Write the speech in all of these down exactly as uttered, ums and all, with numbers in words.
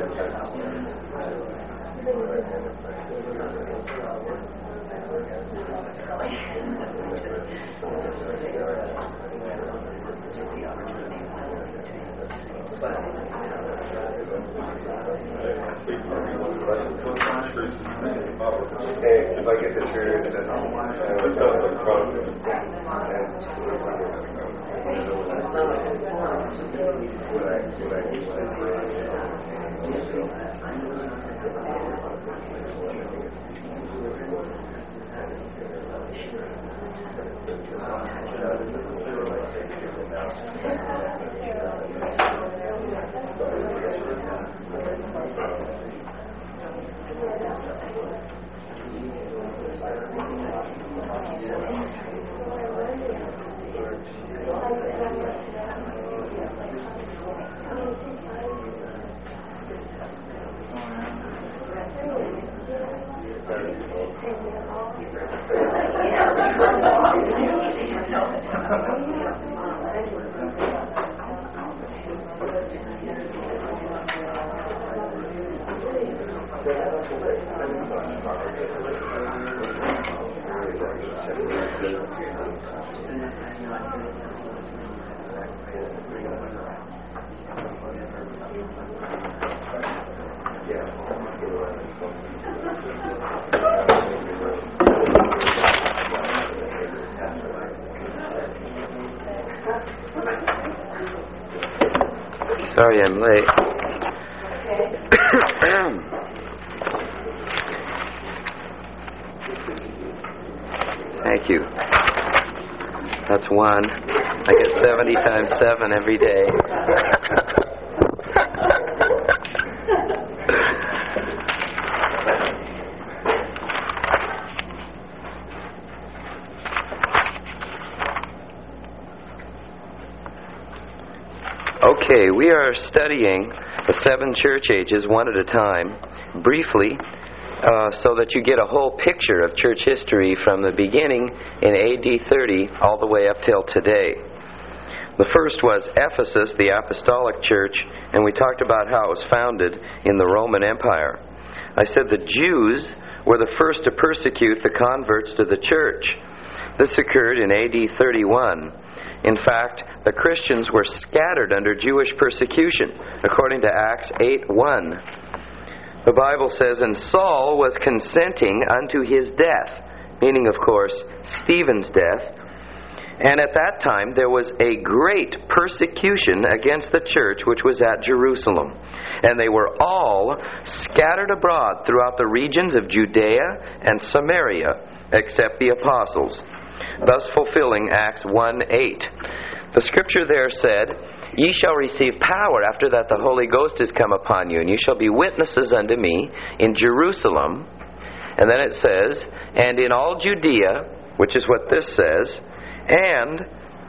If I get the church, then I'll tell them problems. Sorry I'm late. Thank you. That's one. I get seventy times seven every day. Okay, we are studying the seven church ages one at a time, briefly, uh, so that you get a whole picture of church history from the beginning in A D thirty all the way up till today. The first was Ephesus, the apostolic church, and we talked about how it was founded in the Roman Empire. I said the Jews were the first to persecute the converts to the church. This occurred in A D thirty-one. In fact, the Christians were scattered under Jewish persecution, according to Acts eight one. The Bible says, "And Saul was consenting unto his death," meaning, of course, Stephen's death. "And at that time there was a great persecution against the church which was at Jerusalem. And they were all scattered abroad throughout the regions of Judea and Samaria, except the apostles," thus fulfilling Acts one eight. The scripture there said, "Ye shall receive power after that the Holy Ghost is come upon you, and ye shall be witnesses unto me in Jerusalem." And then it says, "And in all Judea," which is what this says, "and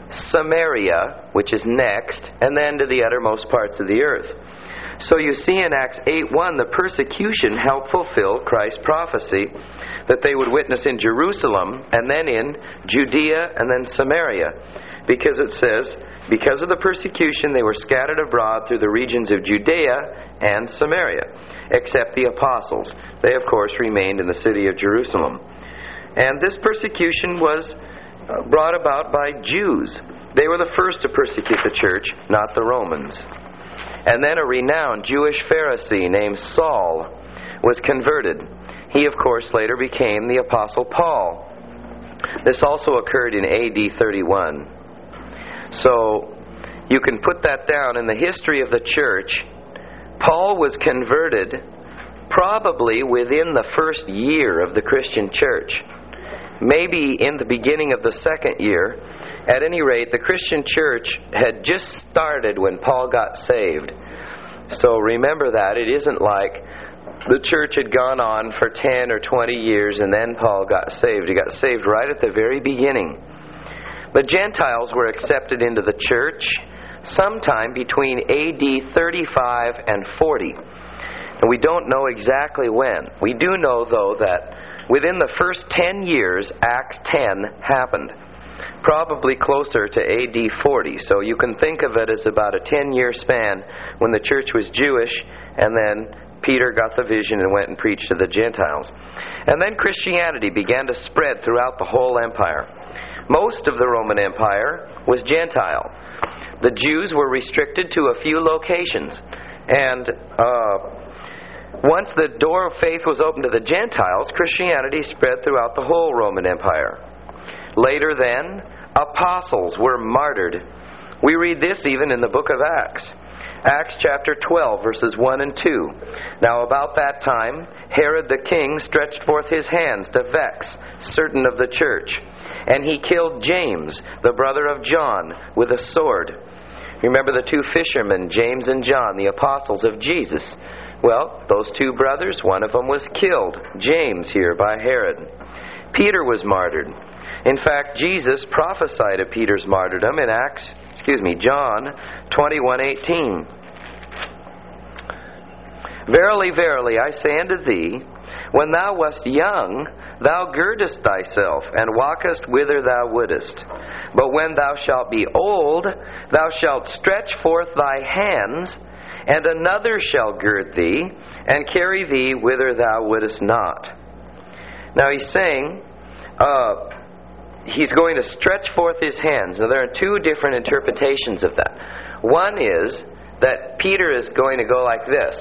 Samaria," which is next, and then to the uttermost parts of the earth. So you see in Acts eight one, the persecution helped fulfill Christ's prophecy that they would witness in Jerusalem, and then in Judea, and then Samaria. Because it says, because of the persecution they were scattered abroad through the regions of Judea and Samaria, except the apostles. They, of course, remained in the city of Jerusalem. And this persecution was brought about by Jews. They were the first to persecute the church, not the Romans. And then a renowned Jewish Pharisee named Saul was converted. He, of course, later became the Apostle Paul. This also occurred in A D thirty-one. So you can put that down in the history of the church. Paul was converted probably within the first year of the Christian church. Maybe in the beginning of the second year. At any rate, the Christian church had just started when Paul got saved. So remember that. It isn't like the church had gone on for ten or twenty years and then Paul got saved. He got saved right at the very beginning. The Gentiles were accepted into the church sometime between A D thirty-five and forty. And we don't know exactly when. We do know, though, that within the first ten years, Acts ten happened. probably closer to A D forty. So you can think of it as about a ten-year span when the church was Jewish, and then Peter got the vision and went and preached to the Gentiles. And then Christianity began to spread throughout the whole empire. Most of the Roman Empire was Gentile. The Jews were restricted to a few locations. And uh, once the door of faith was open to the Gentiles, Christianity spread throughout the whole Roman Empire. Later then, apostles were martyred. We read this even in the book of Acts. Acts chapter twelve, verses one and two. Now about that time, Herod the king stretched forth his hands to vex certain of the church. And he killed James, the brother of John, with a sword. Remember the two fishermen, James and John, the apostles of Jesus. Well, those two brothers, one of them was killed, James here, by Herod. Peter was martyred. In fact, Jesus prophesied of Peter's martyrdom in Acts, excuse me, John twenty-one eighteen. Verily, verily, I say unto thee, when thou wast young, thou girdest thyself, and walkest whither thou wouldest. But when thou shalt be old, thou shalt stretch forth thy hands, and another shall gird thee, and carry thee whither thou wouldest not. Now he's saying, uh, he's going to stretch forth his hands. Now there are two different interpretations of that. One is that Peter is going to go like this.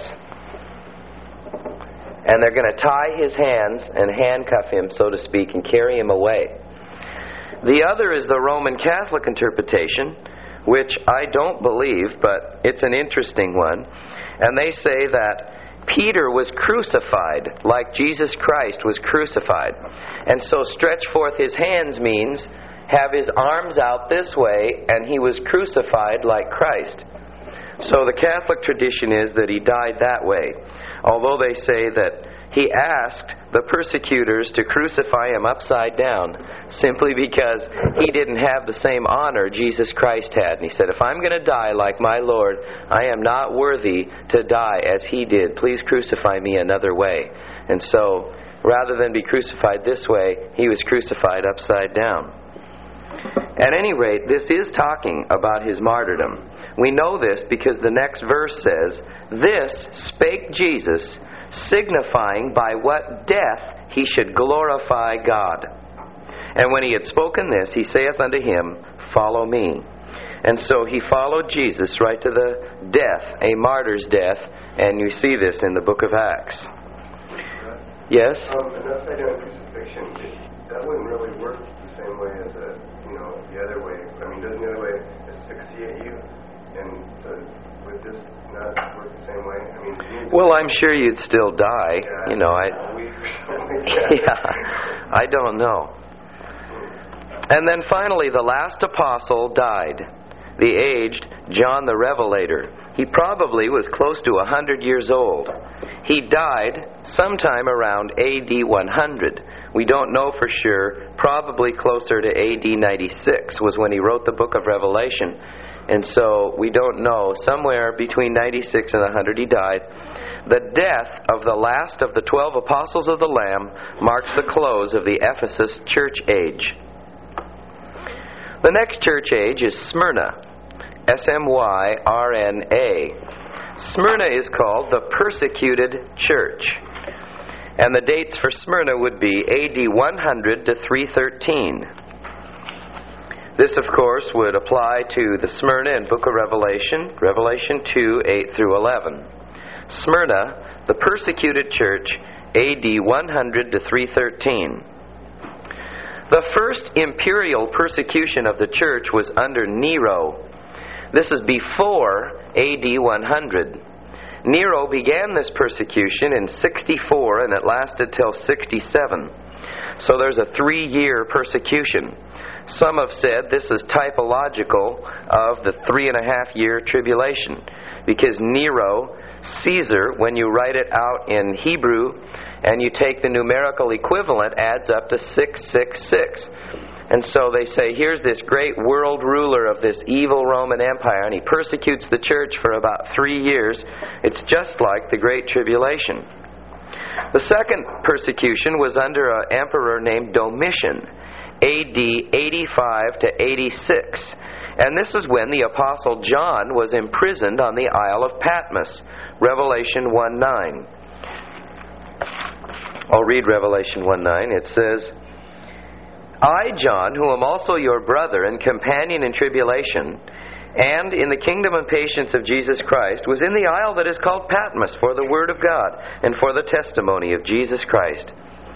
And they're going to tie his hands and handcuff him, so to speak, and carry him away. The other is the Roman Catholic interpretation, which I don't believe, but it's an interesting one. And they say that Peter was crucified like Jesus Christ was crucified. And so stretch forth his hands means have his arms out this way, and he was crucified like Christ. So the Catholic tradition is that he died that way. Although they say that he asked the persecutors to crucify him upside down simply because he didn't have the same honor Jesus Christ had. And he said, if I'm going to die like my Lord, I am not worthy to die as he did. Please crucify me another way. And so, rather than be crucified this way, he was crucified upside down. At any rate, this is talking about his martyrdom. We know this because the next verse says, this spake Jesus, signifying by what death he should glorify God. And when he had spoken this, he saith unto him, follow me. And so he followed Jesus right to the death, a martyr's death, and you see this in the book of Acts. Yes? Um, an upside down crucifixion, that wouldn't really work the same way as a, you know, the other way. I mean, doesn't the other way asphyxiate you? And so would this not work the same way? I mean, well, I'm sure you'd still die. Yeah, you know, I. yeah, I don't know. And then finally, the last apostle died, the aged John the Revelator. He probably was close to a hundred years old. He died sometime around A D one hundred. We don't know for sure. Probably closer to A D ninety-six was when he wrote the book of Revelation. And so we don't know. Somewhere between ninety-six and one hundred he died. The death of the last of the twelve apostles of the Lamb marks the close of the Ephesus church age. The next church age is Smyrna. S M Y R N A. Smyrna is called the persecuted church. And the dates for Smyrna would be A D one hundred to three thirteen. This, of course, would apply to the Smyrna in Book of Revelation, Revelation two, eight through eleven. Smyrna, the persecuted church, A D one hundred to three thirteen. The first imperial persecution of the church was under Nero. This is before A D one hundred. Nero began this persecution in sixty-four and it lasted till sixty-seven. So there's a three-year persecution. Some have said this is typological of the three and a half year tribulation, because Nero, Caesar, when you write it out in Hebrew and you take the numerical equivalent, adds up to six six six. And so they say, here's this great world ruler of this evil Roman Empire, and he persecutes the church for about three years. It's just like the Great Tribulation. The second persecution was under an emperor named Domitian. A D eighty-five to eighty-six. And this is when the Apostle John was imprisoned on the Isle of Patmos. Revelation one nine. I'll read Revelation one nine. It says, I, John, who am also your brother and companion in tribulation, and in the kingdom and patience of Jesus Christ, was in the isle that is called Patmos for the word of God and for the testimony of Jesus Christ.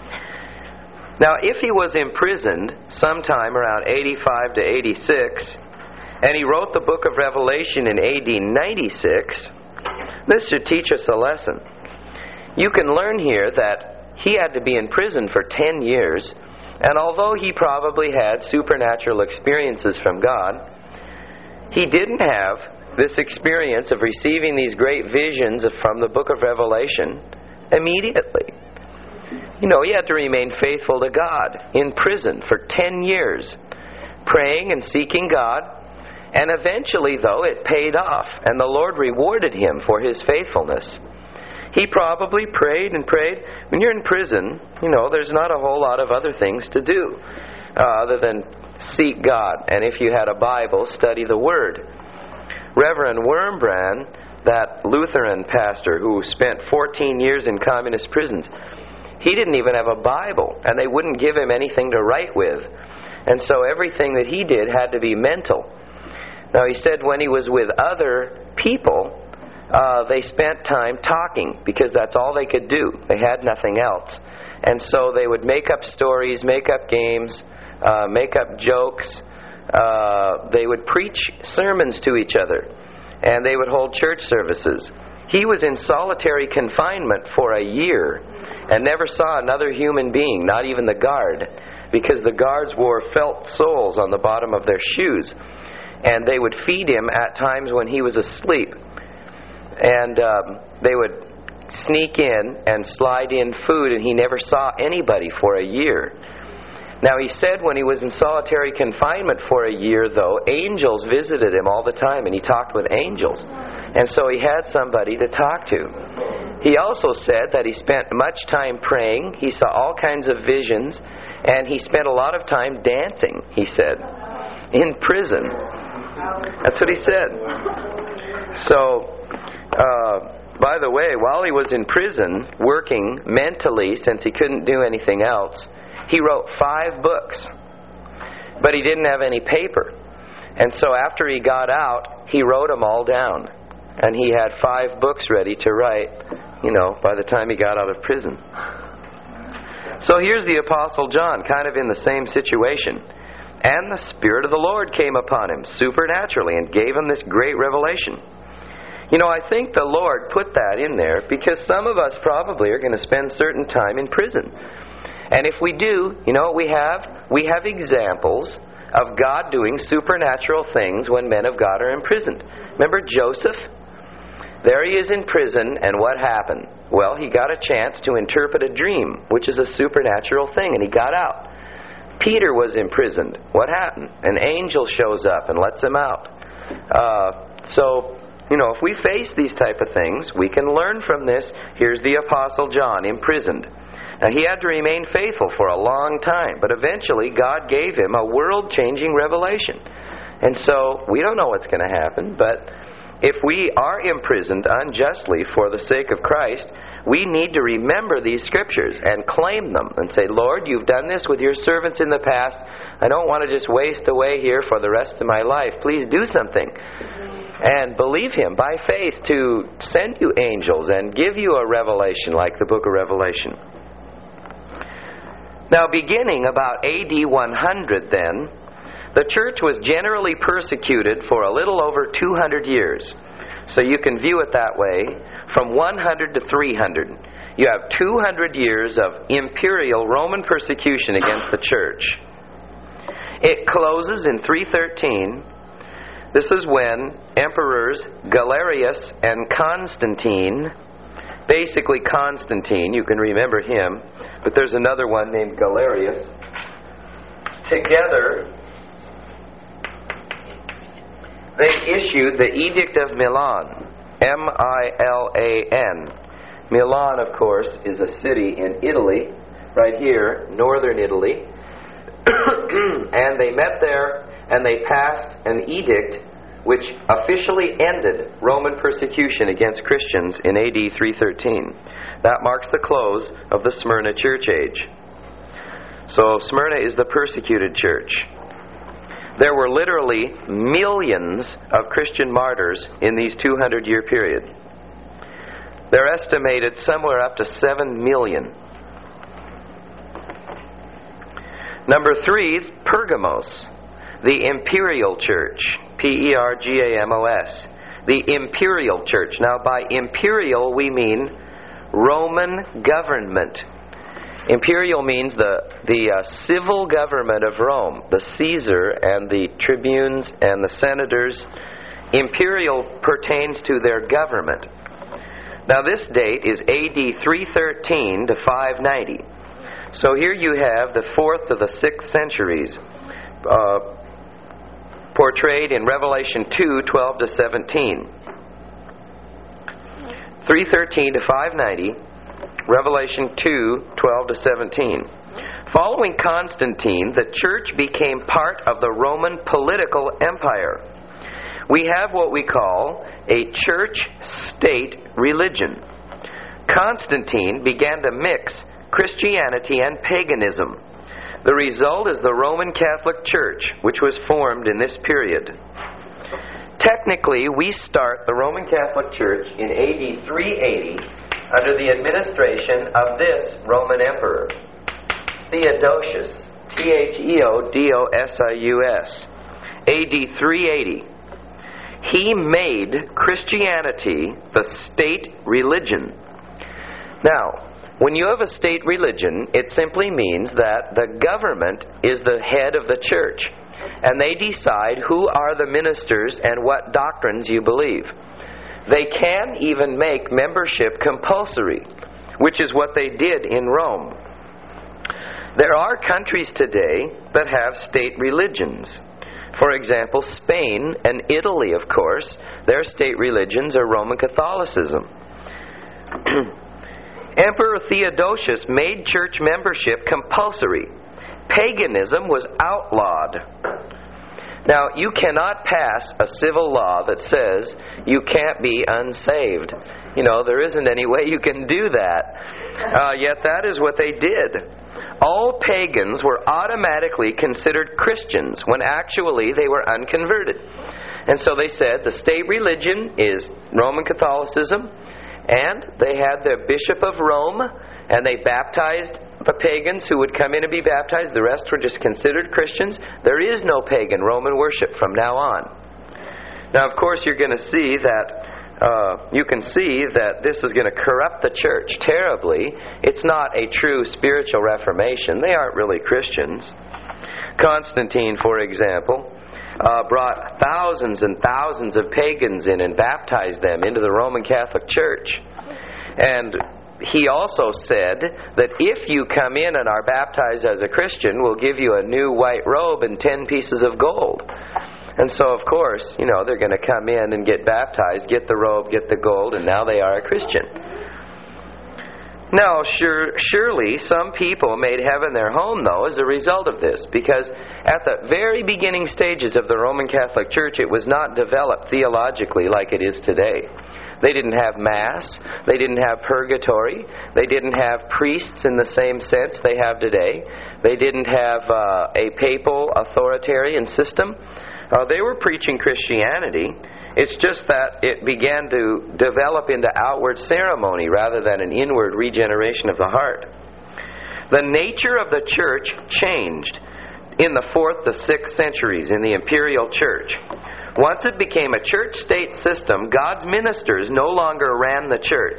Now, if he was imprisoned sometime around eighty-five to eighty-six, and he wrote the book of Revelation in A D ninety-six, this should teach us a lesson. You can learn here that he had to be in prison for ten years, and although he probably had supernatural experiences from God, he didn't have this experience of receiving these great visions from the book of Revelation immediately. You know, he had to remain faithful to God in prison for ten years, praying and seeking God. And eventually, though, it paid off, and the Lord rewarded him for his faithfulness. He probably prayed and prayed. When you're in prison, you know, there's not a whole lot of other things to do uh, other than seek God. And if you had a Bible, study the Word. Reverend Wurmbrand, that Lutheran pastor who spent fourteen years in communist prisons, he didn't even have a Bible, and they wouldn't give him anything to write with. And so everything that he did had to be mental. Now, he said when he was with other people, uh, they spent time talking because that's all they could do. They had nothing else. And so they would make up stories, make up games, uh, make up jokes. Uh, they would preach sermons to each other, and they would hold church services. He was in solitary confinement for a year and never saw another human being, not even the guard, because the guards wore felt soles on the bottom of their shoes. And they would feed him at times when he was asleep. And um, they would sneak in and slide in food, and he never saw anybody for a year. Now, he said when he was in solitary confinement for a year, though, angels visited him all the time, and he talked with angels. And so he had somebody to talk to. He also said that he spent much time praying. He saw all kinds of visions, and he spent a lot of time dancing, he said, in prison. That's what he said. So, uh, by the way, while he was in prison, working mentally, since he couldn't do anything else, he wrote five books. But he didn't have any paper. And so after he got out, he wrote them all down. And he had five books ready to write, you know, by the time he got out of prison. So here's the Apostle John, kind of in the same situation. And the Spirit of the Lord came upon him supernaturally and gave him this great revelation. You know, I think the Lord put that in there because some of us probably are going to spend certain time in prison. And if we do, you know what we have? We have examples of God doing supernatural things when men of God are imprisoned. Remember Joseph? There he is in prison, and what happened? Well, he got a chance to interpret a dream, which is a supernatural thing, and he got out. Peter was imprisoned. What happened? An angel shows up and lets him out. Uh, so, you know, if we face these type of things, we can learn from this. Here's the Apostle John, imprisoned. Now, he had to remain faithful for a long time, but eventually God gave him a world-changing revelation. And so, we don't know what's going to happen, but if we are imprisoned unjustly for the sake of Christ, we need to remember these scriptures and claim them and say, Lord, you've done this with your servants in the past. I don't want to just waste away here for the rest of my life. Please do something. And believe Him by faith to send you angels and give you a revelation like the book of Revelation. Now, beginning about A D one hundred then, the church was generally persecuted for a little over two hundred years. So you can view it that way, from one hundred to three hundred. You have two hundred years of imperial Roman persecution against the church. It closes in three thirteen. This is when emperors Galerius and Constantine, basically Constantine, you can remember him, but there's another one named Galerius, together they issued the Edict of Milan, M I L A N. Milan, of course, is a city in Italy, right here, northern Italy. and they met there and they passed an edict which officially ended Roman persecution against Christians in A D three thirteen. That marks the close of the Smyrna church age. So Smyrna is the persecuted church. There were literally millions of Christian martyrs in these two hundred year period. They're estimated somewhere up to seven million. Number three, Pergamos, the imperial church. P E R G A M O S. The imperial church. Now by imperial we mean Roman government. Imperial means the, the uh, civil government of Rome. The Caesar and the tribunes and the senators. Imperial pertains to their government. Now this date is A D three thirteen to five ninety. So here you have the fourth to the sixth centuries uh, portrayed in Revelation two, twelve to seventeen. three thirteen to five ninety, Revelation two, twelve to seventeen. Following Constantine, the church became part of the Roman political empire. We have what we call a church-state religion. Constantine began to mix Christianity and paganism. The result is the Roman Catholic Church, which was formed in this period. Technically, we start the Roman Catholic Church in A D three eighty under the administration of this Roman Emperor, Theodosius, T H E O D O S I U S, A D three eighty. He made Christianity the state religion. Now, when you have a state religion, it simply means that the government is the head of the church, and they decide who are the ministers and what doctrines you believe. They can even make membership compulsory, which is what they did in Rome. There are countries today that have state religions. For example, Spain and Italy, of course, their state religions are Roman Catholicism. Emperor Theodosius made church membership compulsory. Paganism was outlawed. Now, you cannot pass a civil law that says you can't be unsaved. You know, there isn't any way you can do that. Uh, yet that is what they did. All pagans were automatically considered Christians when actually they were unconverted. And so they said the state religion is Roman Catholicism, and they had the Bishop of Rome, and they baptized the pagans who would come in and be baptized. The rest were just considered Christians. There is no pagan Roman worship from now on. Now, of course, you're going to see that Uh, you can see that this is going to corrupt the church terribly. It's not a true spiritual reformation. They aren't really Christians. Constantine, for example, uh, brought thousands and thousands of pagans in and baptized them into the Roman Catholic Church. And he also said that if you come in and are baptized as a Christian, we'll give you a new white robe and ten pieces of gold. And so, of course, you know, they're going to come in and get baptized, get the robe, get the gold, and now they are a Christian. Now, sure, surely some people made heaven their home, though, as a result of this, because at the very beginning stages of the Roman Catholic Church, it was not developed theologically like it is today. They didn't have Mass. They didn't have purgatory. They didn't have priests in the same sense they have today. They didn't have uh, a papal authoritarian system. Uh, they were preaching Christianity. It's just that it began to develop into outward ceremony rather than an inward regeneration of the heart. The nature of the church changed in the fourth to sixth centuries in the imperial church. Once it became a church-state system, God's ministers no longer ran the church.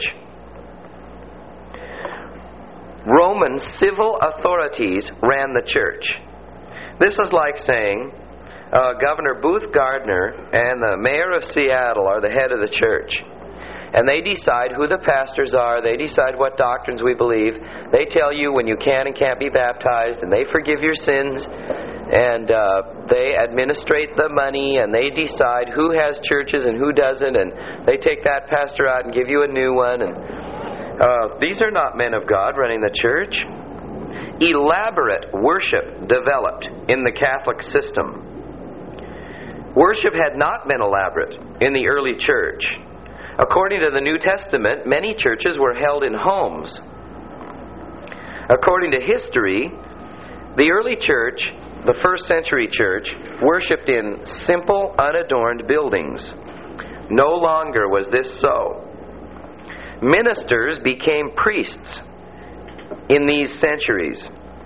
Roman civil authorities ran the church. This is like saying Uh, Governor Booth Gardner and the mayor of Seattle are the head of the church. And they decide who the pastors are. They decide what doctrines we believe. They tell you when you can and can't be baptized. And they forgive your sins. And uh, they administrate the money. And they decide who has churches and who doesn't. And they take that pastor out and give you a new one. And uh, these are not men of God running the church. elaborate worship developed in the Catholic system. Worship had not been elaborate in the early church. According to the New Testament, many churches were held in homes. According to history, the early church, the first century church, worshipped in simple, unadorned buildings. No longer was this so. Ministers became priests in these centuries.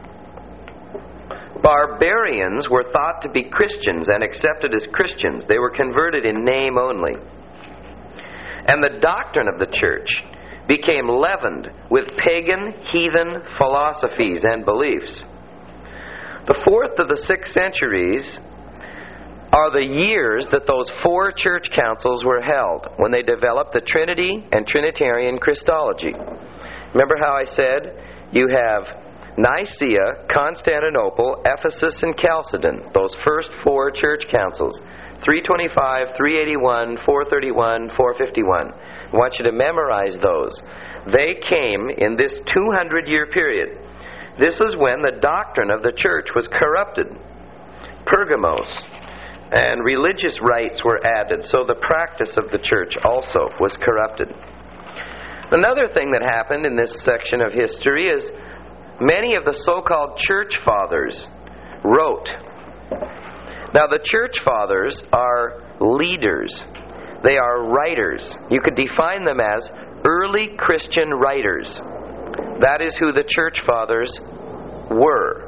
Barbarians were thought to be Christians and accepted as Christians. They were converted in name only. And the doctrine of the church became leavened with pagan, heathen philosophies and beliefs. The fourth to the sixth centuries are the years that those four church councils were held, when they developed the Trinity and Trinitarian Christology. Remember how I said you have Nicaea, Constantinople, Ephesus, and Chalcedon, those first four church councils. three twenty-five, three eighty-one, four thirty-one, four fifty-one. I want you to memorize those. They came in this two hundred year period. This is when the doctrine of the church was corrupted. Pergamos. And religious rites were added, so the practice of the church also was corrupted. Another thing that happened in this section of history is many of the so-called church fathers wrote. Now, the church fathers are leaders. They are writers. You could define them as early Christian writers. That is who the church fathers were.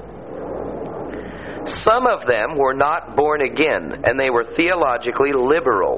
Some of them were not born again, and they were theologically liberal.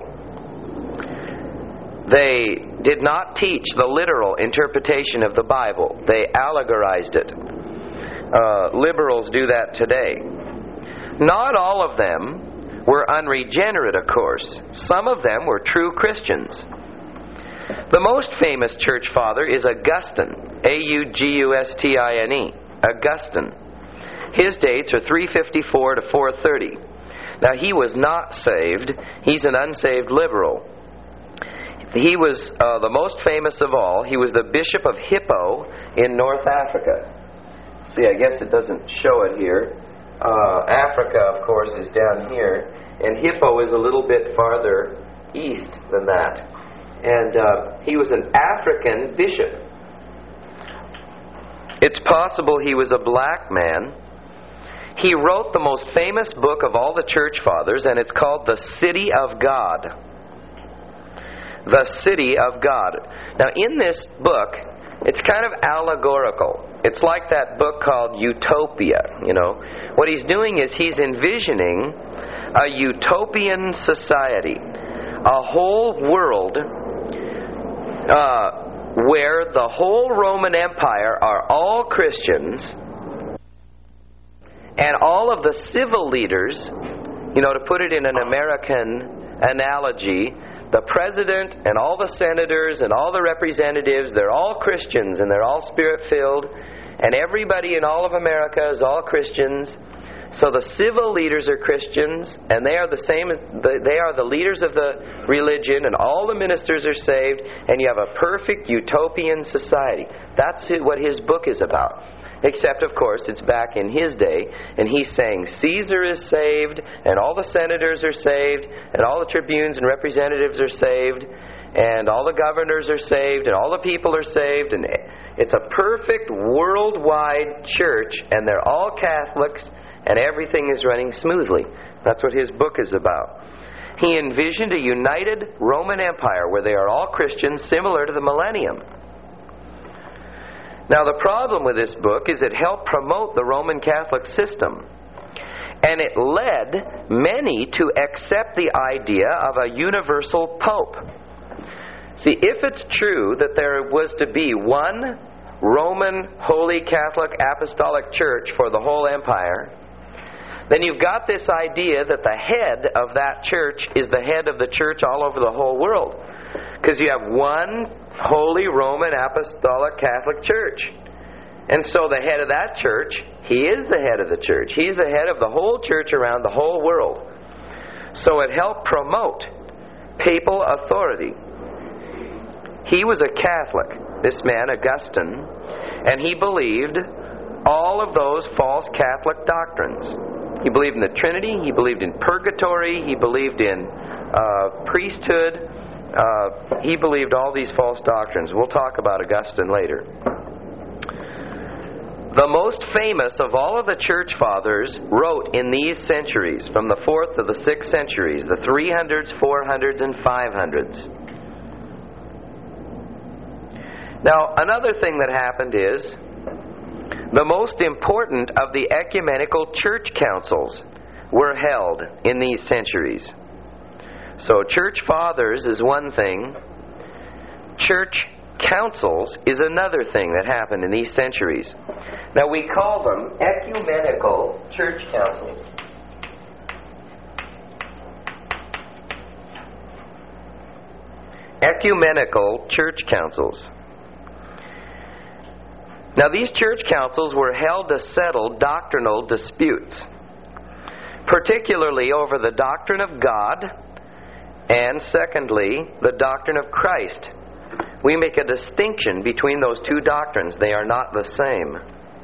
They did not teach the literal interpretation of the Bible. They allegorized it. Uh, liberals do that today. Not all of them were unregenerate, of course. Some of them were true Christians. The most famous church father is Augustine, A U G U S T I N E, Augustine. His dates are three fifty-four to four thirty. Now, he was not saved. He's an unsaved liberal. He was uh, the most famous of all. He was the Bishop of Hippo in North Africa. See, I guess it doesn't show it here. Uh, Africa, of course, is down here, and Hippo is a little bit farther east than that. And uh, he was an African bishop. It's possible he was a black man. He wrote the most famous book of all the church fathers, and it's called The City of God. The City of God. Now, in this book, it's kind of allegorical. It's like that book called Utopia, you know. What he's doing is he's envisioning a utopian society, a whole world uh, where the whole Roman Empire are all Christians, and all of the civil leaders, you know, to put it in an American analogy, the president and all the senators and all the representatives, they're all Christians and they're all Spirit-filled, and everybody in all of America is all Christians. So the civil leaders are Christians, and they are the same. They are the leaders of the religion, and all the ministers are saved, and you have a perfect utopian society. That's what his book is about. Except, of course, it's back in his day, and he's saying Caesar is saved, and all the senators are saved, and all the tribunes and representatives are saved, and all the governors are saved, and all the people are saved, and it's a perfect worldwide church, and they're all Catholics, and everything is running smoothly. That's what his book is about. He envisioned a united Roman Empire where they are all Christians, similar to the millennium. Now, the problem with this book is it helped promote the Roman Catholic system. And it led many to accept the idea of a universal pope. See, if it's true that there was to be one Roman Holy Catholic Apostolic Church for the whole empire, then you've got this idea that the head of that church is the head of the church all over the whole world. Because you have one Holy Roman Apostolic Catholic Church. And so the head of that church, he is the head of the church. He's the head of the whole church around the whole world. So it helped promote papal authority. He was a Catholic, this man, Augustine, and he believed all of those false Catholic doctrines. He believed in the Trinity. He believed in purgatory. He believed in uh, priesthood. Uh, he believed all these false doctrines. We'll talk about Augustine later. The most famous of all of the church fathers wrote in these centuries, from the fourth to the sixth centuries, the three hundreds, four hundreds, and five hundreds. Now, another thing that happened is the most important of the ecumenical church councils were held in these centuries. So church fathers is one thing. Church councils is another thing that happened in these centuries. Now we call them ecumenical church councils. Ecumenical church councils. Now these church councils were held to settle doctrinal disputes, particularly over the doctrine of God and, secondly, the doctrine of Christ. We make a distinction between those two doctrines. They are not the same.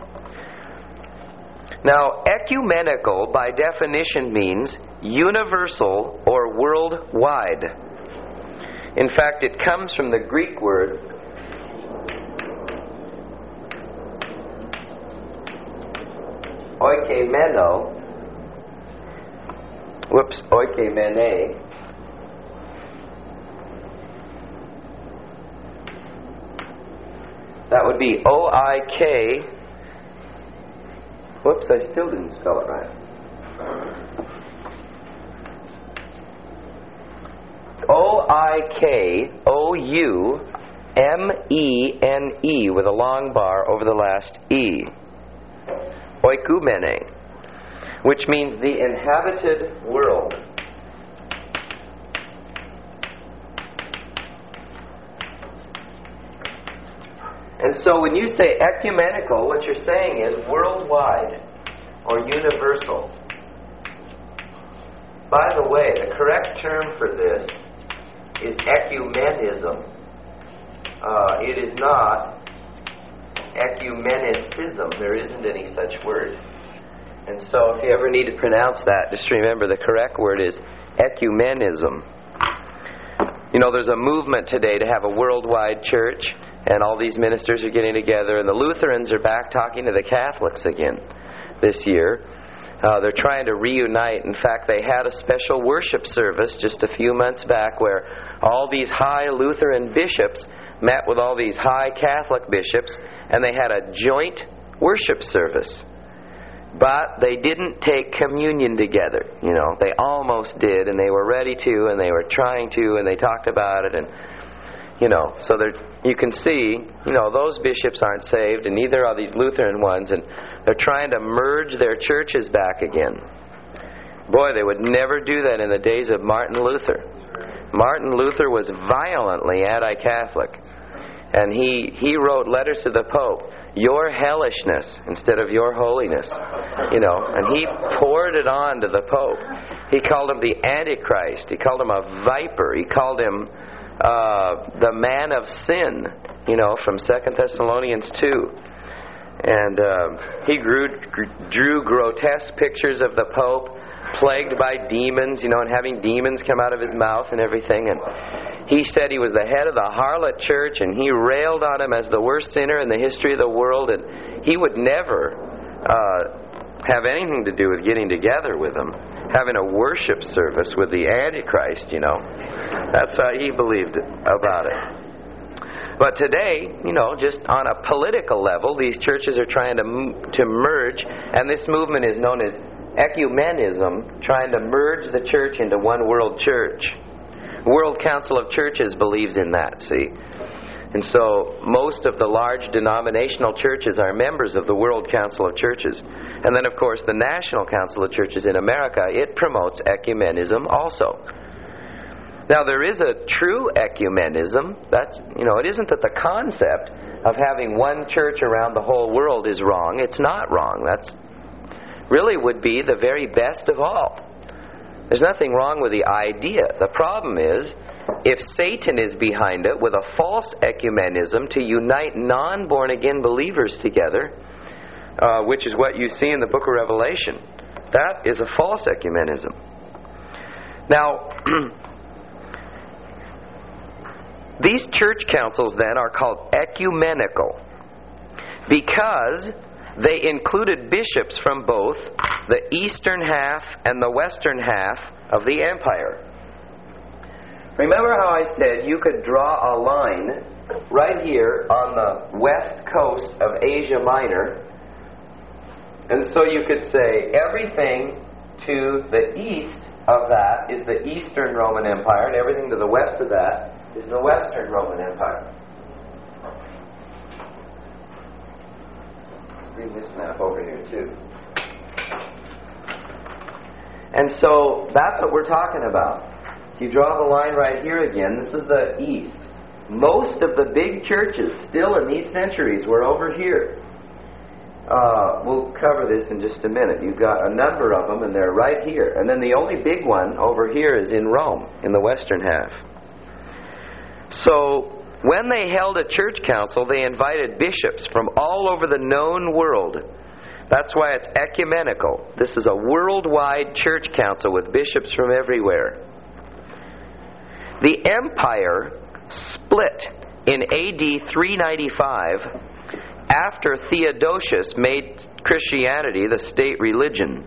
Now, ecumenical, by definition, means universal or worldwide. In fact, it comes from the Greek word oikomeno. Whoops, oikomene. That would be O I K. Whoops, I still didn't spell it right. O I K O U M E N E with a long bar over the last E. Oikumene, which means the inhabited world. And so when you say ecumenical, what you're saying is worldwide or universal. By the way, the correct term for this is ecumenism. Uh, it is not ecumenicism. There isn't any such word. And so if you ever need to pronounce that, just remember the correct word is ecumenism. You know, there's a movement today to have a worldwide church. And all these ministers are getting together, and the Lutherans are back talking to the Catholics again this year. Uh, they're trying to reunite. In fact, they had a special worship service just a few months back where all these high Lutheran bishops met with all these high Catholic bishops, and they had a joint worship service. But they didn't take communion together. You know, they almost did, and they were ready to, and they were trying to, and they talked about it, and you know, so they're, you can see, you know, those bishops aren't saved, and neither are these Lutheran ones, and they're trying to merge their churches back again. Boy, they would never do that in the days of Martin Luther. Martin Luther was violently anti-Catholic, and he, he wrote letters to the Pope, your hellishness instead of your holiness, you know, and he poured it on to the Pope. He called him the Antichrist. He called him a viper. He called him Uh, the man of sin, you know, from Second Thessalonians two. And uh, he grew, drew grotesque pictures of the Pope, plagued by demons, you know, and having demons come out of his mouth and everything. And he said he was the head of the harlot church, and he railed on him as the worst sinner in the history of the world. And he would never uh, have anything to do with getting together with him, having a worship service with the Antichrist, you know. That's how he believed about it. But today, you know, just on a political level, these churches are trying to to merge, and this movement is known as ecumenism, trying to merge the church into one world church. World Council of Churches believes in that, see. And so most of the large denominational churches are members of the World Council of Churches. And then, of course, the National Council of Churches in America, it promotes ecumenism also. Now, there is a true ecumenism. That's, you know, it isn't that the concept of having one church around the whole world is wrong. It's not wrong. That's really would be the very best of all. There's nothing wrong with the idea. The problem is, if Satan is behind it with a false ecumenism to unite non-born-again believers together, uh, which is what you see in the book of Revelation. That is a false ecumenism. Now, these church councils then are called ecumenical because they included bishops from both the eastern half and the western half of the empire. Remember how I said you could draw a line right here on the west coast of Asia Minor, and so you could say everything to the east of that is the Eastern Roman Empire, and everything to the west of that is the Western Roman Empire. Bring this map over here too. And so that's what we're talking about. If you draw the line right here again, this is the east. Most of the big churches still in these centuries were over here. Uh, we'll cover this in just a minute. You've got a number of them, and they're right here. And then the only big one over here is in Rome, in the western half. So, when they held a church council, they invited bishops from all over the known world. That's why it's ecumenical. This is a worldwide church council with bishops from everywhere. The empire split in A D three ninety-five after Theodosius made Christianity the state religion.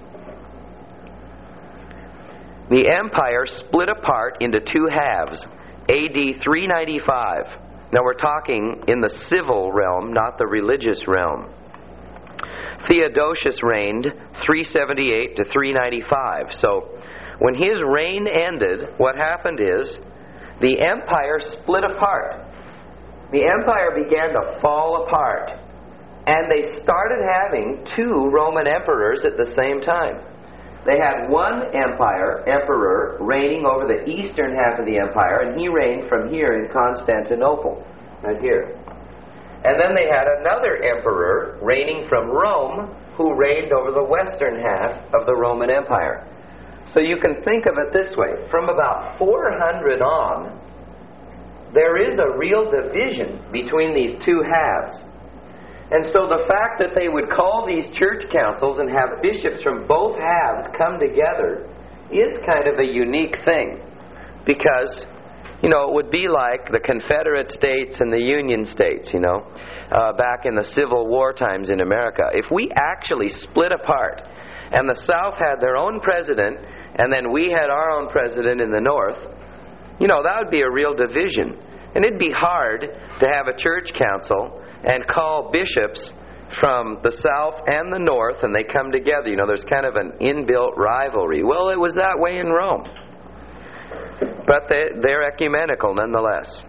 The empire split apart into two halves, A D three ninety-five. Now we're talking in the civil realm, not the religious realm. Theodosius reigned three seventy-eight to three ninety-five. So when his reign ended, what happened is the empire split apart. The empire began to fall apart. And they started having two Roman emperors at the same time. They had one empire, emperor, reigning over the eastern half of the empire, and he reigned from here in Constantinople, right here. And then they had another emperor reigning from Rome, who reigned over the western half of the Roman Empire. So you can think of it this way. From about four hundred on, there is a real division between these two halves. And so the fact that they would call these church councils and have bishops from both halves come together is kind of a unique thing. Because, you know, it would be like the Confederate States and the Union States, you know, uh, back in the Civil War times in America. If we actually split apart and the South had their own president and then we had our own president in the North, you know, that would be a real division. And it'd be hard to have a church council and call bishops from the South and the North, and they come together. You know, there's kind of an inbuilt rivalry. Well, it was that way in Rome. But they, they're ecumenical nonetheless.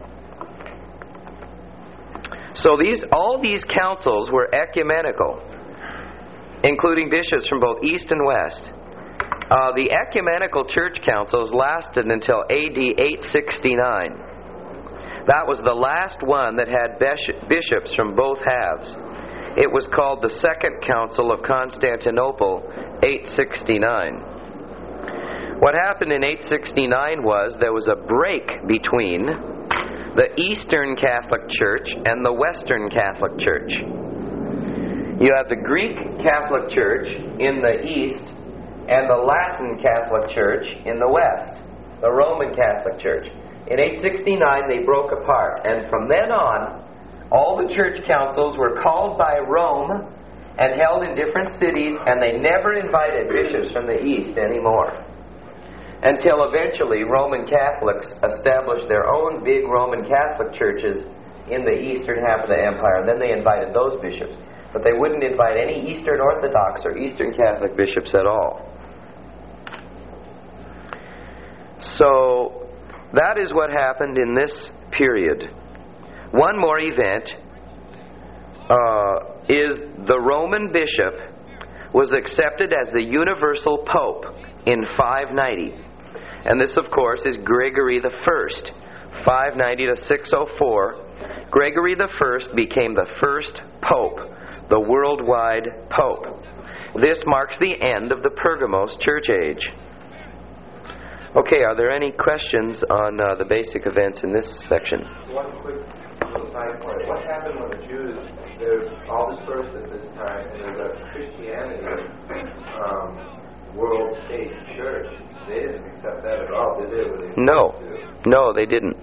So these, all these councils were ecumenical, including bishops from both East and West. Uh, the ecumenical church councils lasted until A D eight sixty-nine. That was the last one that had bishops from both halves. It was called the Second Council of Constantinople, eight sixty-nine. What happened in eight sixty-nine was there was a break between the Eastern Catholic Church and the Western Catholic Church. You have the Greek Catholic Church in the East and the Latin Catholic Church in the West, the Roman Catholic Church. In eight sixty-nine, they broke apart, and from then on, all the church councils were called by Rome and held in different cities, and they never invited bishops from the East anymore. Until eventually, Roman Catholics established their own big Roman Catholic churches in the eastern half of the empire, and then they invited those bishops. But they wouldn't invite any Eastern Orthodox or Eastern Catholic bishops at all. So that is what happened in this period. One more event uh, is the Roman bishop was accepted as the universal pope in five ninety. And this, of course, is Gregory the First, five ninety to six oh four. Gregory the First became the first pope, the worldwide pope. This marks the end of the Pergamos church age. Okay, are there any questions on uh, the basic events in this section? One quick little side point. What happened when the Jews they're all dispersed at this time, and there's a Christianity um, world state church. They didn't accept that at all, did they? Were they No. No, they didn't.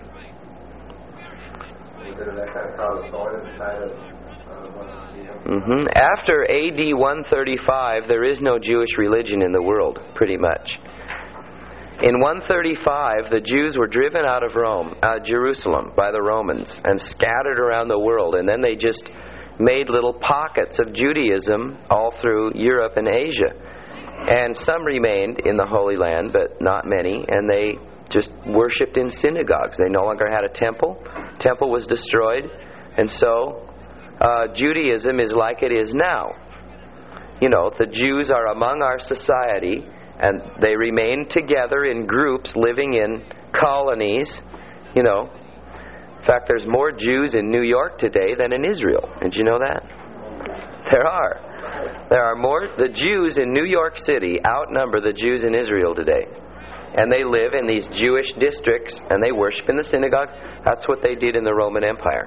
Did that kind of cause a thorn in the side of Mm-hmm. After A D one thirty-five, there is no Jewish religion in the world, pretty much. In one thirty-five, the Jews were driven out of Rome, uh, Jerusalem, by the Romans, and scattered around the world. And then they just made little pockets of Judaism all through Europe and Asia. And some remained in the Holy Land, but not many. And they just worshipped in synagogues. They no longer had a temple. Temple was destroyed. And so uh, Judaism is like it is now. You know, the Jews are among our society, and they remain together in groups living in colonies. You know, in fact, there's more Jews in New York today than in Israel. Did you know that? There are. There are more. The Jews in New York City outnumber the Jews in Israel today. And they live in these Jewish districts, and they worship in the synagogues. That's what they did in the Roman Empire.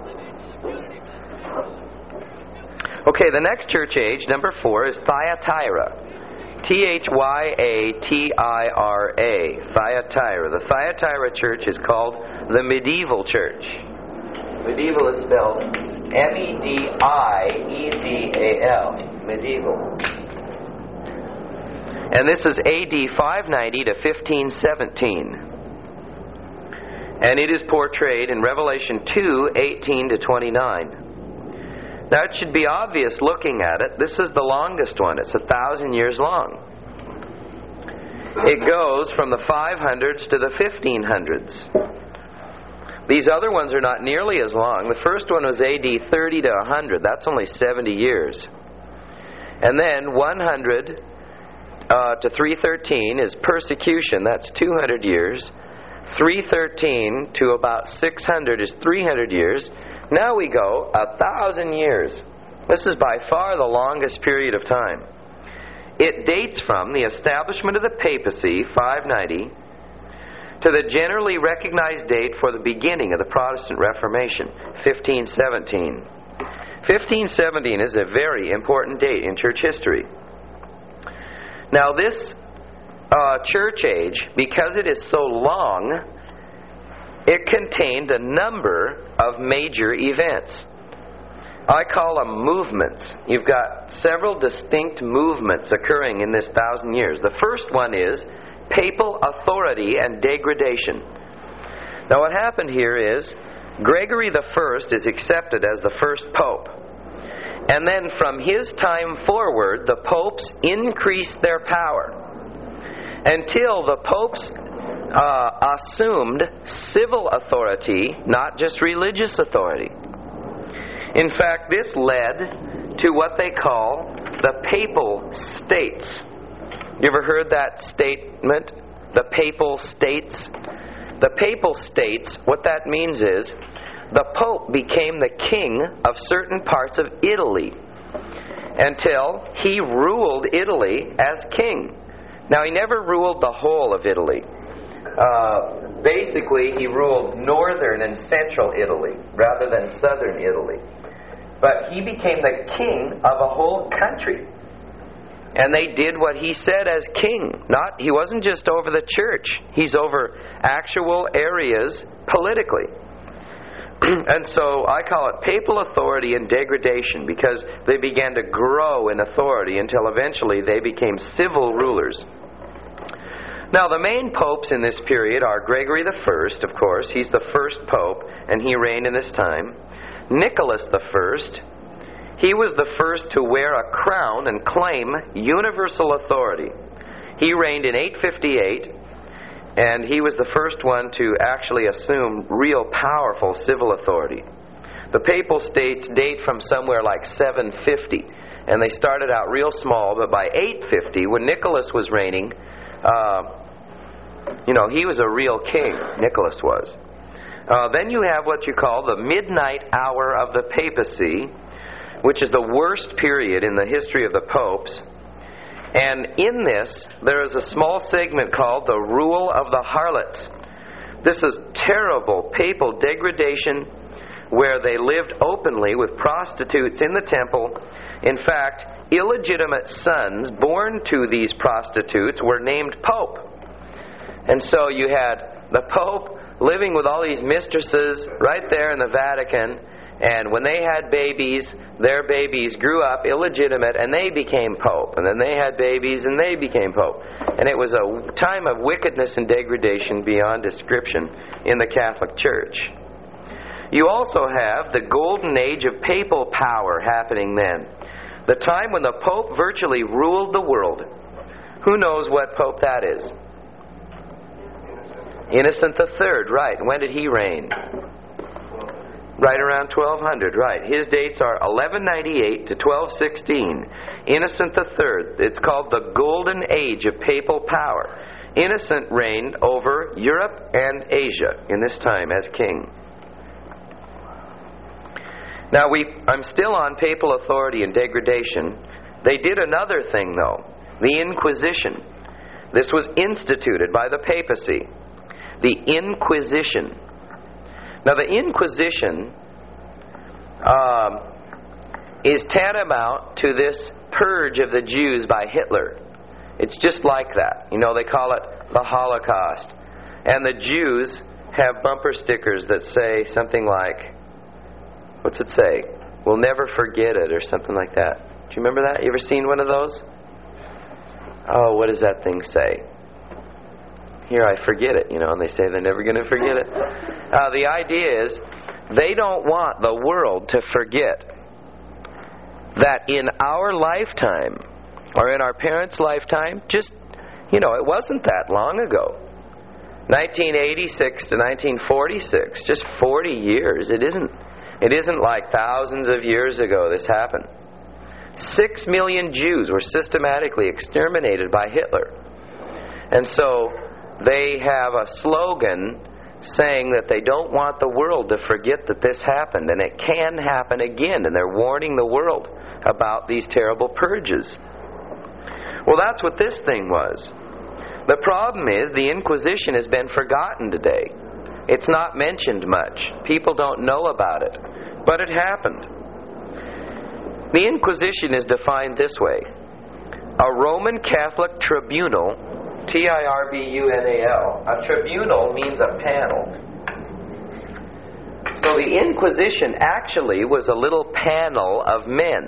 Okay, the next church age, number four, is Thyatira. T H Y A T I R A. Thyatira. The Thyatira church is called the medieval church. Medieval is spelled M E D I E V A L. Medieval. And this is A D five ninety to fifteen seventeen. And it is portrayed in Revelation two eighteen to twenty-nine. Now it should be obvious looking at it. This is the longest one. It's a thousand years long. It goes from the five hundreds to the fifteen hundreds. These other ones are not nearly as long. The first one was A D thirty to one hundred. That's only seventy years. And then one hundred uh, to three thirteen is persecution. That's two hundred years. three thirteen to about six hundred is three hundred years. Now we go a thousand years. This is by far the longest period of time. It dates from the establishment of the papacy, five ninety, to the generally recognized date for the beginning of the Protestant Reformation, fifteen seventeen. fifteen seventeen is a very important date in church history. Now this uh, church age, because it is so long, it contained a number of major events. I call them movements. You've got several distinct movements occurring in this thousand years. The first one is papal authority and degradation. Now what happened here is Gregory the First is accepted as the first pope. And then from his time forward, the popes increased their power until the popes uh, assumed civil authority, not just religious authority. In fact, this led to what they call the Papal States. You ever heard that statement? The Papal States? The Papal States, what that means is the Pope became the king of certain parts of Italy until he ruled Italy as king. Now, he never ruled the whole of Italy. Uh, basically, he ruled northern and central Italy rather than southern Italy. But he became the king of a whole country. And they did what he said as king. Not, he wasn't just over the church. He's over actual areas politically. And so I call it papal authority and degradation because they began to grow in authority until eventually they became civil rulers. Now the main popes in this period are Gregory the First, of course. He's the first pope and he reigned in this time. Nicholas the First, he was the first to wear a crown and claim universal authority. He reigned in eight fifty-eight, and he was the first one to actually assume real powerful civil authority. The Papal States date from somewhere like seven fifty, and they started out real small, but by eight fifty, when Nicholas was reigning, uh, you know, he was a real king, Nicholas was. Uh, then you have what you call the midnight hour of the papacy, which is the worst period in the history of the popes. And in this, there is a small segment called the rule of the harlots. This is terrible papal degradation where they lived openly with prostitutes in the temple. In fact, illegitimate sons born to these prostitutes were named Pope. And so you had the Pope living with all these mistresses right there in the Vatican, and when they had babies, their babies grew up illegitimate and they became Pope. And then they had babies and they became Pope. And it was a time of wickedness and degradation beyond description in the Catholic Church. You also have the golden age of papal power happening then. The time when the Pope virtually ruled the world. Who knows what Pope that is? Innocent the Third, right. When did he reign? Right around twelve hundred, right. His dates are eleven ninety-eight to twelve sixteen. Innocent the Third. It's called the Golden Age of Papal Power. Innocent reigned over Europe and Asia in this time as king. Now, we, I'm still on papal authority and degradation. They did another thing, though. The Inquisition. This was instituted by the papacy. The Inquisition. Now, the Inquisition um, is tantamount to this purge of the Jews by Hitler. It's just like that. You know, they call it the Holocaust. And the Jews have bumper stickers that say something like, what's it say? We'll never forget it, or something like that. Do you remember that? You ever seen one of those? Oh, what does that thing say? Here, I forget it, you know, and they say they're never going to forget it. Uh, the idea is, they don't want the world to forget that in our lifetime, or in our parents' lifetime, just, you know, it wasn't that long ago. nineteen eighty-six to nineteen forty-six, just forty years. It isn't, it isn't like thousands of years ago this happened. Six million Jews were systematically exterminated by Hitler. And so they have a slogan saying that they don't want the world to forget that this happened, and it can happen again, and they're warning the world about these terrible purges. Well, that's what this thing was. The problem is the Inquisition has been forgotten today. It's not mentioned much. People don't know about it. But it happened. The Inquisition is defined this way. A Roman Catholic tribunal, T I R B U N A L. A tribunal means a panel. So the Inquisition actually was a little panel of men.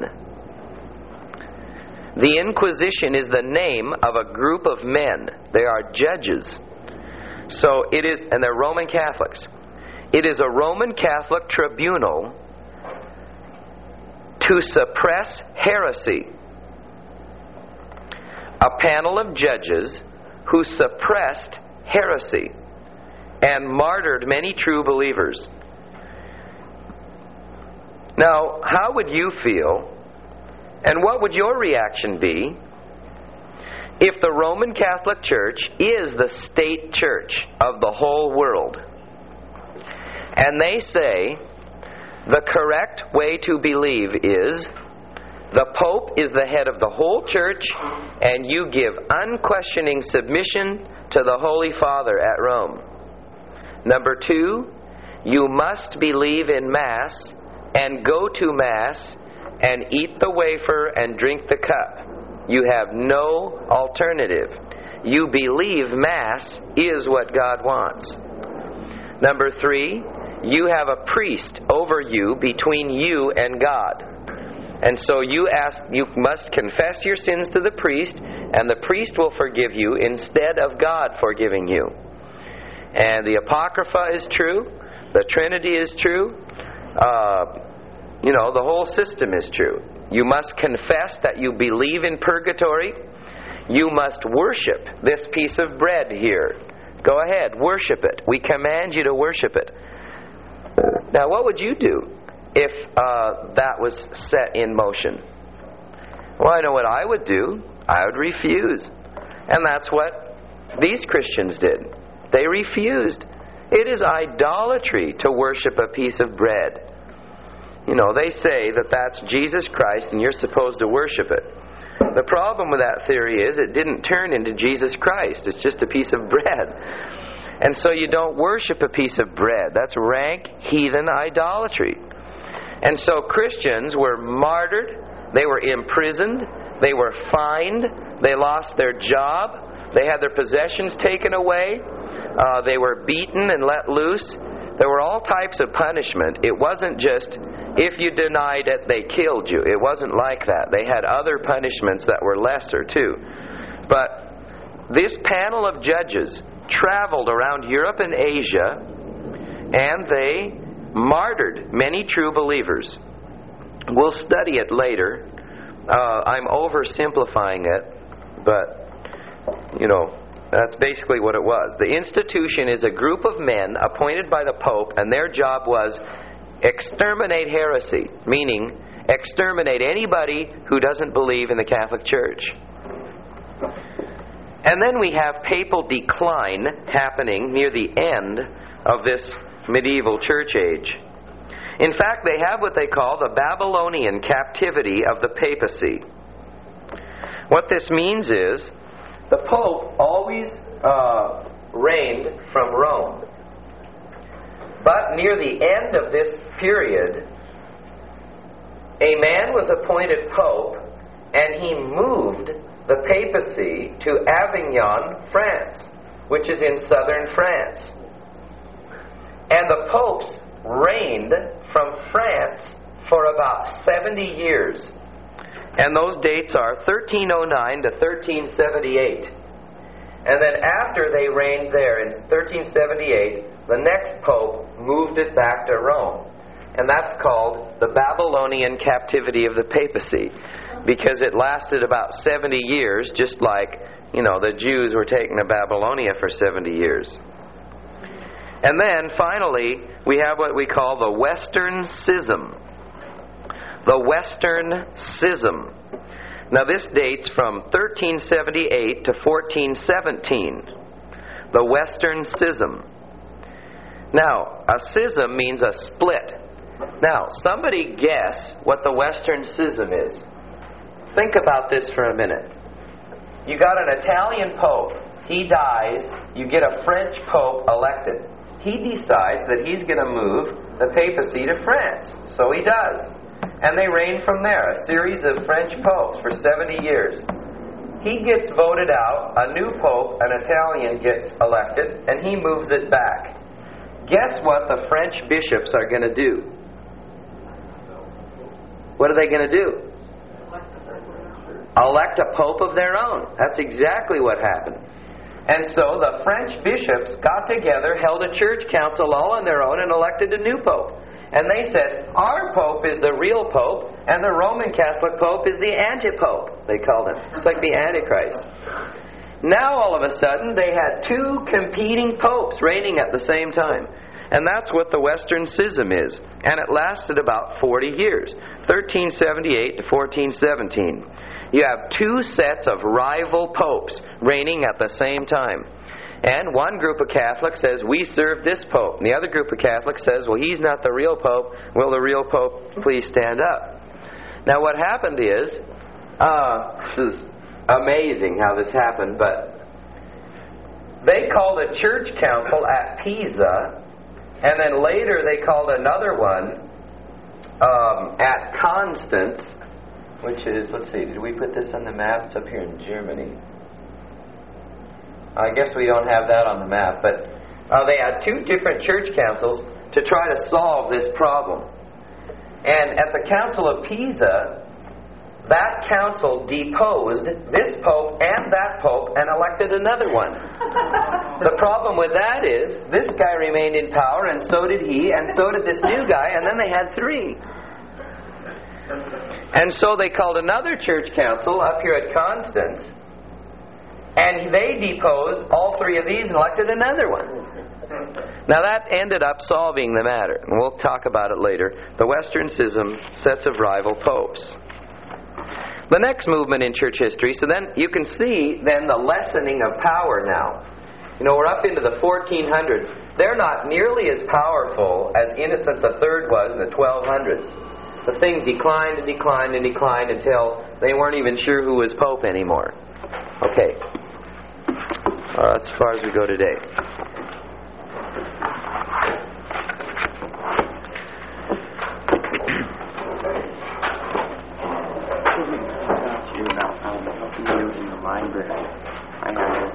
The Inquisition is the name of a group of men. They are judges. So it is, and they're Roman Catholics. It is a Roman Catholic tribunal to suppress heresy. A panel of judges who suppressed heresy and martyred many true believers. Now, how would you feel, and what would your reaction be, if the Roman Catholic Church is the state church of the whole world, and they say the correct way to believe is the Pope is the head of the whole church, and you give unquestioning submission to the Holy Father at Rome. Number two, you must believe in Mass and go to Mass and eat the wafer and drink the cup. You have no alternative. You believe Mass is what God wants. Number three, you have a priest over you between you and God. And so you ask, you must confess your sins to the priest, and the priest will forgive you instead of God forgiving you. And the Apocrypha is true. The Trinity is true. Uh, you know, the whole system is true. You must confess that you believe in purgatory. You must worship this piece of bread here. Go ahead, worship it. We command you to worship it. Now, what would you do if uh, that was set in motion? Well, I know what I would do. I would refuse. And that's what these Christians did. They refused. It is idolatry to worship a piece of bread. You know, they say that that's Jesus Christ and you're supposed to worship it. The problem with that theory is it didn't turn into Jesus Christ. It's just a piece of bread. And so you don't worship a piece of bread. That's rank heathen idolatry. And so Christians were martyred, they were imprisoned, they were fined, they lost their job, they had their possessions taken away, uh, they were beaten and let loose. There were all types of punishment. It wasn't just, if you denied it, they killed you. It wasn't like that. They had other punishments that were lesser too. But this panel of judges traveled around Europe and Asia, and they martyred many true believers. We'll study it later. Uh, I'm oversimplifying it, but, you know, that's basically what it was. The institution is a group of men appointed by the Pope, and their job was exterminate heresy, meaning exterminate anybody who doesn't believe in the Catholic Church. And then we have papal decline happening near the end of this medieval church age. In fact, they have what they call the Babylonian captivity of the papacy. What this means is the Pope always uh, reigned from Rome. But near the end of this period, a man was appointed Pope, and he moved the papacy to Avignon, France, which is in southern France. And the popes reigned from France for about seventy years. And those dates are thirteen oh nine to thirteen seventy-eight. And then after they reigned there in thirteen seventy-eight, the next pope moved it back to Rome. And that's called the Babylonian captivity of the papacy, because it lasted about seventy years, just like, you know, the Jews were taken to Babylonia for seventy years. And then, finally, we have what we call the Western Schism. The Western Schism. Now, this dates from thirteen seventy-eight to fourteen seventeen. The Western Schism. Now, a schism means a split. Now, somebody guess what the Western Schism is. Think about this for a minute. You got an Italian pope. He dies. You get a French pope elected. He decides that he's going to move the papacy to France. So he does. And they reign from there, a series of French popes for seventy years. He gets voted out. A new pope, an Italian, gets elected, and he moves it back. Guess what the French bishops are going to do? What are they going to do? Elect a pope of their own. That's exactly what happened. And so the French bishops got together, held a church council all on their own, and elected a new pope. And they said, our pope is the real pope, and the Roman Catholic pope is the antipope, they called him. It's like the Antichrist. Now all of a sudden they had two competing popes reigning at the same time. And that's what the Western Schism is. And it lasted about forty years, thirteen seventy-eight to fourteen seventeen. You have two sets of rival popes reigning at the same time. And one group of Catholics says, we serve this pope. And the other group of Catholics says, well, he's not the real pope. Will the real pope please stand up? Now what happened is, uh, this is amazing how this happened, but they called a church council at Pisa, and then later they called another one um, at Constance, which is, let's see, did we put this on the map? It's up here in Germany. I guess we don't have that on the map, but uh, they had two different church councils to try to solve this problem. And at the Council of Pisa, that council deposed this pope and that pope and elected another one. The problem with that is, this guy remained in power, and so did he, and so did this new guy, and then they had three. And so they called another church council up here at Constance, and they deposed all three of these and elected another one. Now that ended up solving the matter, and we'll talk about it later. The Western Schism, sets of rival popes. The next movement in church history, so then you can see then the lessening of power now. You know, we're up into the fourteen hundreds. They're not nearly as powerful as Innocent the Third was in the twelve hundreds. The thing declined and declined and declined until they weren't even sure who was Pope anymore. Okay. Uh, as far as we go today.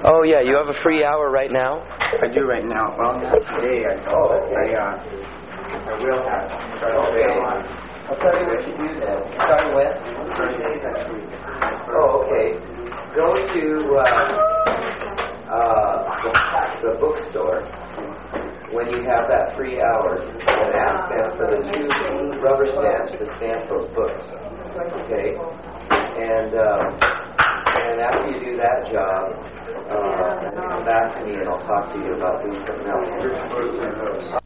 Oh, yeah, you have a free hour right now? I do right now. Well, not today. I Oh, okay. I, uh, I will have starting Okay. on. I'll tell you what you do then. Starting when? Next week. Oh, okay. Go to uh, uh, the, the bookstore when you have that free hour and ask them for the two rubber stamps to stamp those books. Okay? And um, and after you do that job, uh, come back to me and I'll talk to you about doing something else.